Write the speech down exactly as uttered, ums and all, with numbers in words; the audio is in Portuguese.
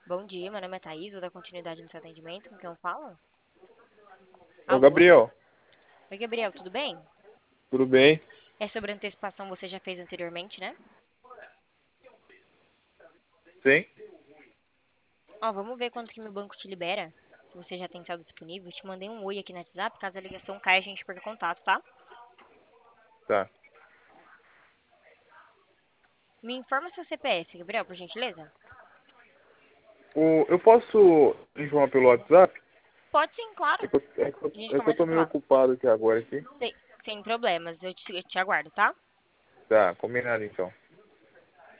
Bom dia, meu nome é Thaís, vou dar continuidade no seu atendimento. Com quem eu falo? Ô, Alô? Gabriel, Oi, Gabriel, tudo bem? tudo bem? É sobre antecipação, você já fez anteriormente, né? Sim? Ó, vamos ver quanto que meu banco te libera. Se você já tem saldo disponível. Eu te mandei um oi aqui no WhatsApp. Caso a ligação caia, a gente perca contato, tá? Tá. Me informa seu C P F, Gabriel, por gentileza. O, eu posso informar pelo WhatsApp? Pode sim, claro. É que, eu, é, que eu, A gente é que eu conversa tô por meio lá. ocupado aqui agora, aqui. Sem, sem problemas, eu te, eu te aguardo, tá? Tá, combinado então.